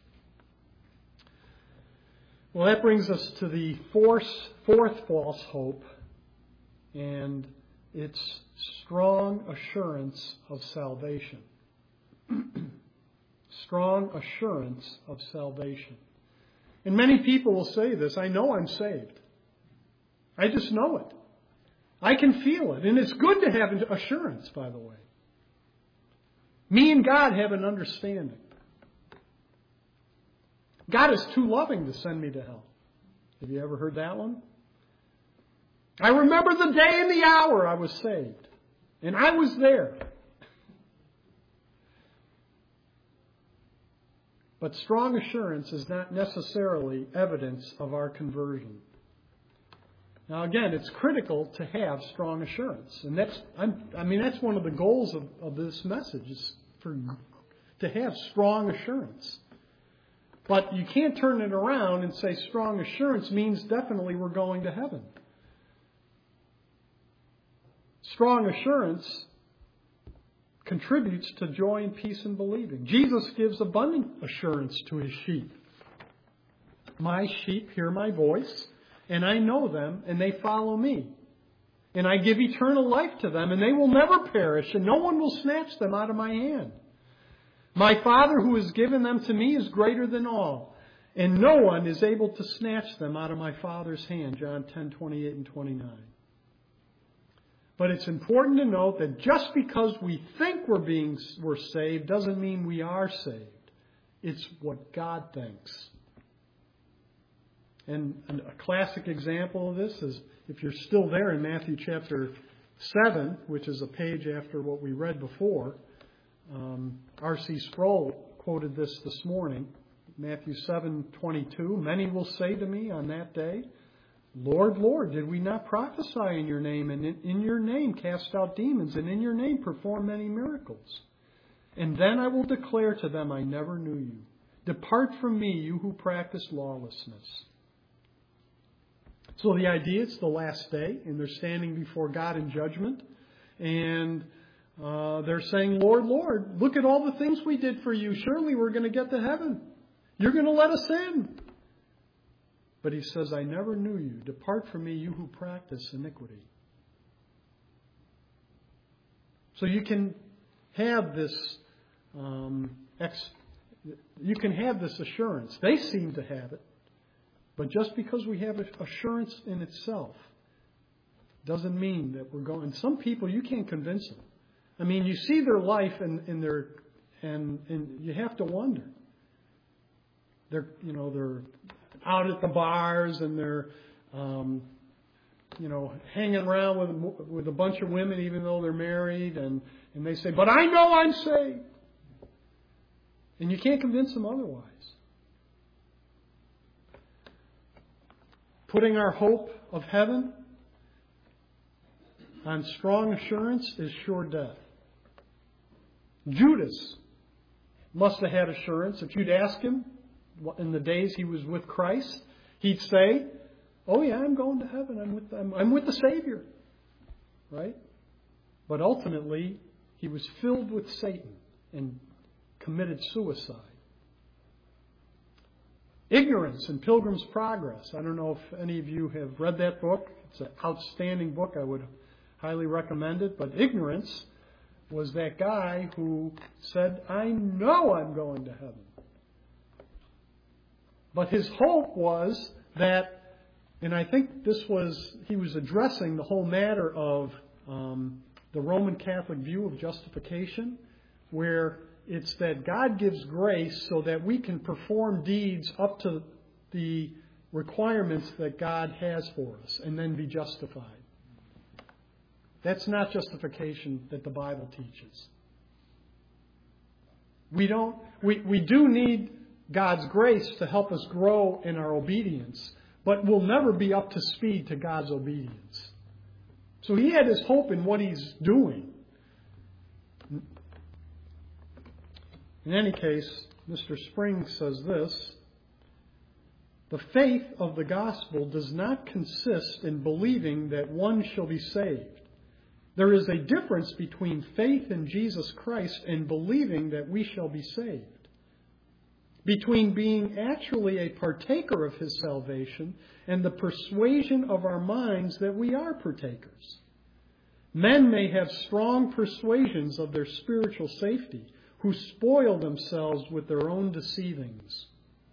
[SPEAKER 2] Well, that brings us to the fourth false hope, and it's strong assurance of salvation. Strong assurance of salvation. And many people will say this, I know I'm saved. I just know it. I can feel it. And it's good to have assurance, by the way. Me and God have an understanding. God is too loving to send me to hell. Have you ever heard that one? I remember the day and the hour I was saved. And I was there. But strong assurance is not necessarily evidence of our conversion. Now again, it's critical to have strong assurance. And that's one of the goals of this message, is to have strong assurance. But you can't turn it around and say strong assurance means definitely we're going to heaven. Strong assurance contributes to joy and peace in believing. Jesus gives abundant assurance to His sheep. My sheep hear my voice, and I know them, and they follow me. And I give eternal life to them, and they will never perish, and no one will snatch them out of my hand. My Father who has given them to me is greater than all, and no one is able to snatch them out of my Father's hand. John 10:28 and 29. But it's important to note that just because we think we're saved doesn't mean we are saved. It's what God thinks. And a classic example of this is, if you're still there in Matthew chapter 7, which is a page after what we read before, R.C. Sproul quoted this morning, Matthew 7:22. Many will say to me on that day, Lord, Lord, did we not prophesy in your name, and in your name cast out demons, and in your name perform many miracles? And then I will declare to them, I never knew you. Depart from me, you who practice lawlessness. So the idea, it's the last day, and they're standing before God in judgment, and they're saying, Lord, Lord, look at all the things we did for you. Surely we're going to get to heaven. You're going to let us in. But he says, I never knew you. Depart from me, you who practice iniquity. So you can have this assurance. They seem to have it. But just because we have assurance in itself doesn't mean that we're going. Some people, you can't convince them. I mean, you see their life and you have to wonder. They're out at the bars, and they're hanging around with a bunch of women even though they're married, and they say, but I know I'm saved. And you can't convince them otherwise. Putting our hope of heaven on strong assurance is sure death. Judas must have had assurance. If you'd ask him in the days he was with Christ, he'd say, oh yeah, I'm going to heaven. I'm with the Savior. Right? But ultimately, he was filled with Satan and committed suicide. Ignorance in Pilgrim's Progress. I don't know if any of you have read that book. It's an outstanding book. I would highly recommend it. But Ignorance was that guy who said, I know I'm going to heaven. But his hope was that, and I think he was addressing the whole matter of the Roman Catholic view of justification, where it's that God gives grace so that we can perform deeds up to the requirements that God has for us and then be justified. That's not justification that the Bible teaches. We do need God's grace to help us grow in our obedience, but we'll never be up to speed to God's obedience. So he had his hope in what he's doing. In any case, Mr. Spring says this: the faith of the gospel does not consist in believing that one shall be saved. There is a difference between faith in Jesus Christ and believing that we shall be saved. Between being actually a partaker of his salvation and the persuasion of our minds that we are partakers. Men may have strong persuasions of their spiritual safety, who spoil themselves with their own deceivings.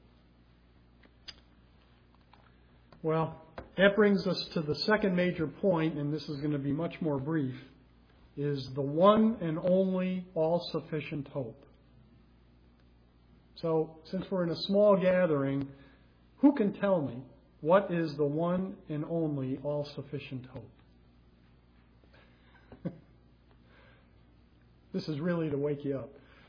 [SPEAKER 2] Well, that brings us to the second major point, and this is going to be much more brief, is the one and only all-sufficient hope. So, since we're in a small gathering, who can tell me what is the one and only all-sufficient hope? This is really to wake you up.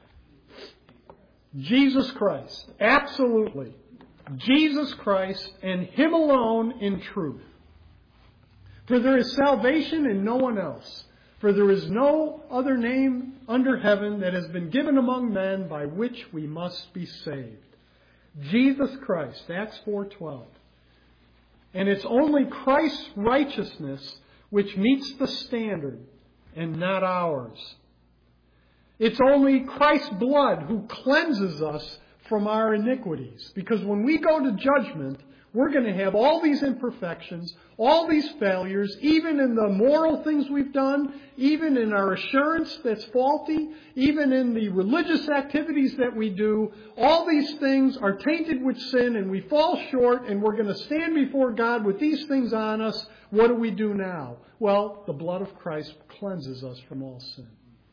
[SPEAKER 2] Jesus Christ. Absolutely. Jesus Christ and Him alone in truth. For there is salvation in no one else. For there is no other name under heaven that has been given among men by which we must be saved. Jesus Christ. Acts 4:12. And it's only Christ's righteousness which meets the standard and not ours. It's only Christ's blood who cleanses us from our iniquities. Because when we go to judgment, we're going to have all these imperfections, all these failures, even in the moral things we've done, even in our assurance that's faulty, even in the religious activities that we do. All these things are tainted with sin and we fall short and we're going to stand before God with these things on us. What do we do now? Well, the blood of Christ cleanses us from all sin.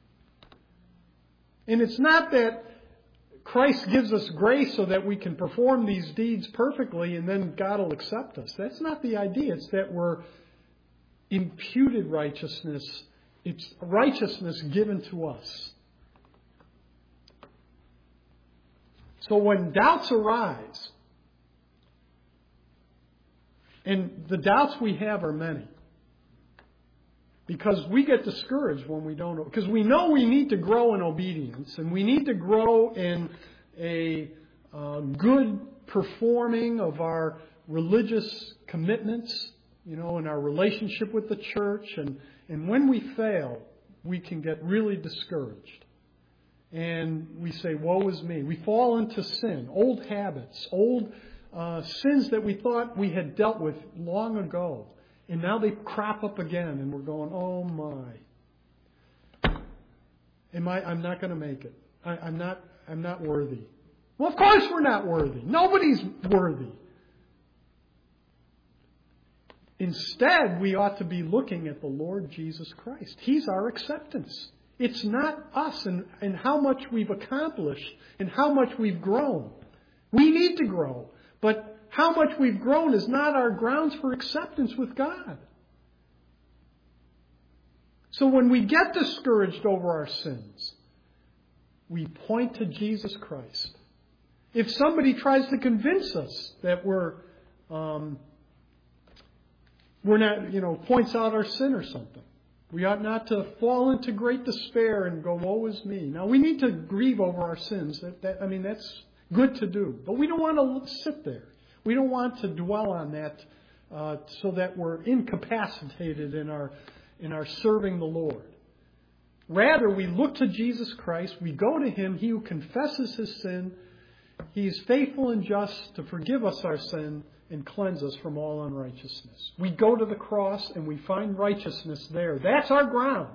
[SPEAKER 2] And it's not that Christ gives us grace so that we can perform these deeds perfectly and then God will accept us. That's not the idea. It's that we're imputed righteousness. It's righteousness given to us. So when doubts arise, and the doubts we have are many, because we get discouraged when we don't know. Because we know we need to grow in obedience. And we need to grow in a good performing of our religious commitments, in our relationship with the church. And when we fail, we can get really discouraged. And we say, woe is me. We fall into sin, old habits, old sins that we thought we had dealt with long ago. And now they crop up again, and we're going, oh my. I'm not going to make it. I'm not worthy. Well, of course we're not worthy. Nobody's worthy. Instead, we ought to be looking at the Lord Jesus Christ. He's our acceptance. It's not us and how much we've accomplished and how much we've grown. We need to grow. But how much we've grown is not our grounds for acceptance with God. So when we get discouraged over our sins, we point to Jesus Christ. If somebody tries to convince us that we're not, points out our sin or something, we ought not to fall into great despair and go, woe is me. Now, we need to grieve over our sins. That's good to do. But we don't want to sit there. We don't want to dwell on that so that we're incapacitated in our serving the Lord. Rather, we look to Jesus Christ. We go to Him. He who confesses his sin, He is faithful and just to forgive us our sin and cleanse us from all unrighteousness. We go to the cross and we find righteousness there. That's our ground.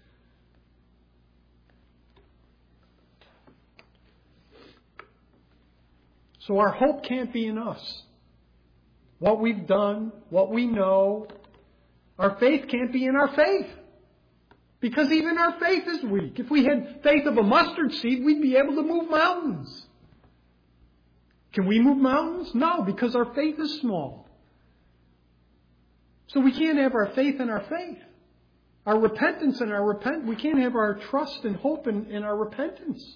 [SPEAKER 2] So our hope can't be in us. What we've done, what we know. Our faith can't be in our faith. Because even our faith is weak. If we had faith of a mustard seed, we'd be able to move mountains. Can we move mountains? No, because our faith is small. So we can't have our faith in our faith. Our repentance in our repentance. We can't have our trust and hope in our repentance.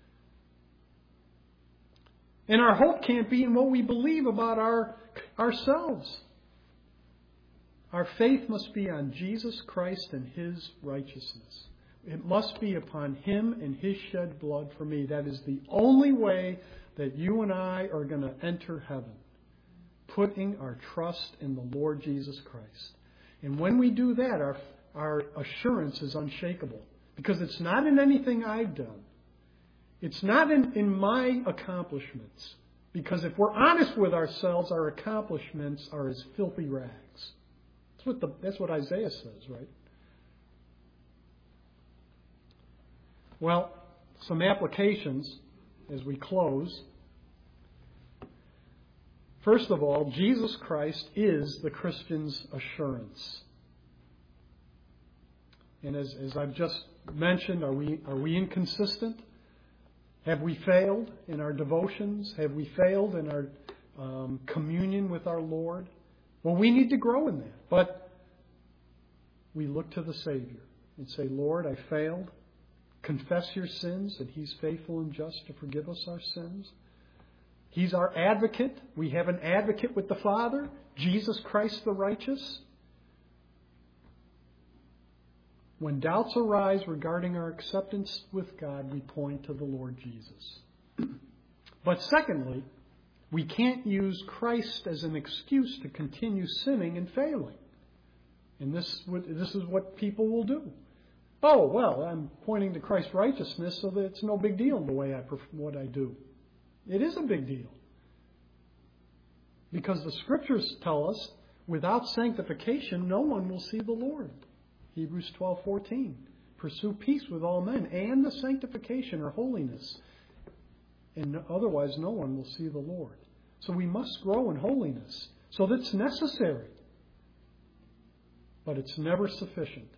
[SPEAKER 2] And our hope can't be in what we believe about ourselves. Our faith must be on Jesus Christ and His righteousness. It must be upon Him and His shed blood for me. That is the only way that you and I are going to enter heaven. Putting our trust in the Lord Jesus Christ. And when we do that, our assurance is unshakable. Because it's not in anything I've done. It's not in my accomplishments. Because if we're honest with ourselves, our accomplishments are as filthy rags. That's what Isaiah says, right? Well, some applications as we close. First of all, Jesus Christ is the Christian's assurance. And as I've just mentioned, are we inconsistent? Have we failed in our devotions? Have we failed in our communion with our Lord? Well, we need to grow in that. But we look to the Savior and say, Lord, I failed. Confess your sins, and He's faithful and just to forgive us our sins. He's our advocate. We have an advocate with the Father, Jesus Christ the righteous. When doubts arise regarding our acceptance with God, we point to the Lord Jesus. But secondly, we can't use Christ as an excuse to continue sinning and failing. And this is what people will do. Oh, well, I'm pointing to Christ's righteousness, so that it's no big deal the way what I do. It is a big deal. Because the Scriptures tell us, without sanctification, no one will see the Lord. Hebrews 12:14. Pursue peace with all men and the sanctification or holiness. And otherwise no one will see the Lord. So we must grow in holiness. So that's necessary. But it's never sufficient.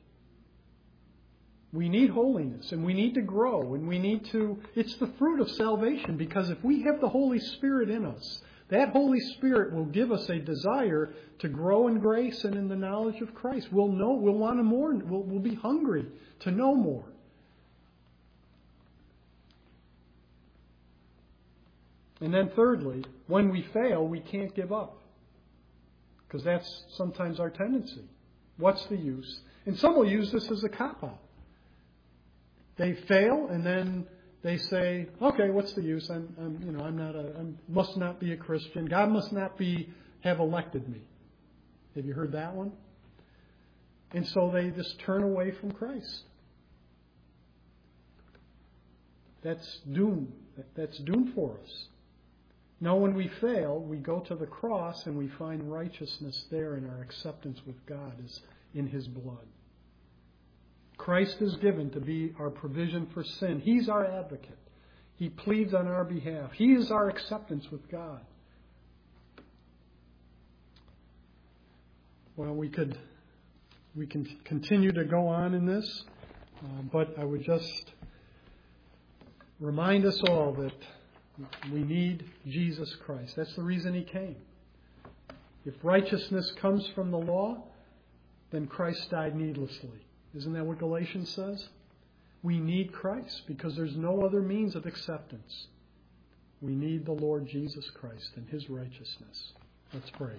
[SPEAKER 2] We need holiness and we need to grow and it's the fruit of salvation, because if we have the Holy Spirit in us, that Holy Spirit will give us a desire to grow in grace and in the knowledge of Christ. We'll want to more, we'll be hungry to know more. And then thirdly, when we fail, we can't give up. Because that's sometimes our tendency. What's the use? And some will use this as a cop-out. They fail and then they say, okay, what's the use? I must not be a Christian. God must not have elected me. Have you heard that one? And so they just turn away from Christ. That's doom. That's doom for us. Now, when we fail, we go to the cross and we find righteousness there, and our acceptance with God is in His blood. Christ is given to be our provision for sin. He's our advocate. He pleads on our behalf. He is our acceptance with God. Well, we can continue to go on in this, but I would just remind us all that we need Jesus Christ. That's the reason He came. If righteousness comes from the law, then Christ died needlessly. Isn't that what Galatians says? We need Christ because there's no other means of acceptance. We need the Lord Jesus Christ and His righteousness. Let's pray.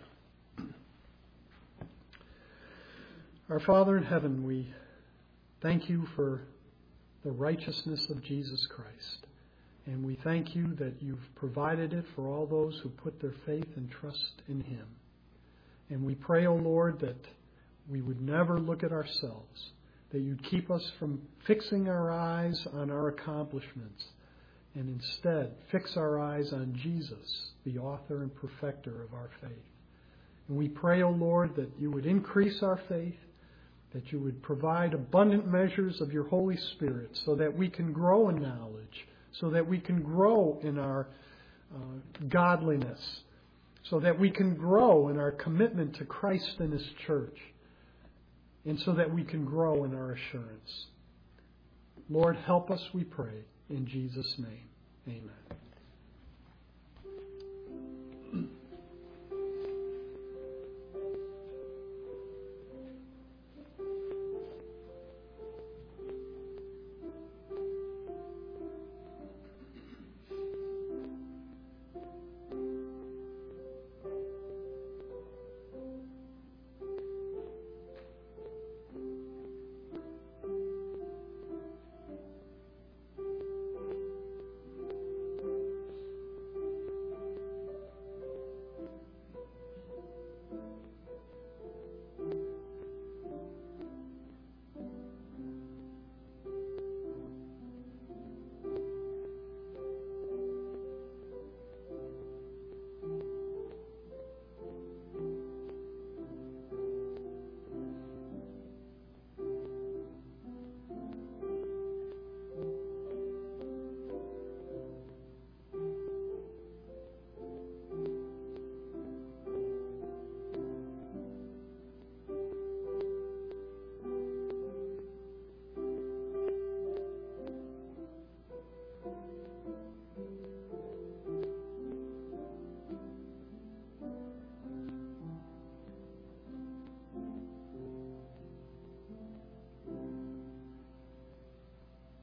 [SPEAKER 2] Our Father in heaven, we thank You for the righteousness of Jesus Christ. And we thank You that You've provided it for all those who put their faith and trust in Him. And we pray, O Lord, that we would never look at ourselves, that You'd keep us from fixing our eyes on our accomplishments, and instead fix our eyes on Jesus, the author and perfecter of our faith. And we pray, O Lord, that You would increase our faith, that You would provide abundant measures of Your Holy Spirit so that we can grow in knowledge, so that we can grow in our godliness, so that we can grow in our commitment to Christ and His church, and so that we can grow in our assurance. Lord, help us, we pray, in Jesus' name. Amen.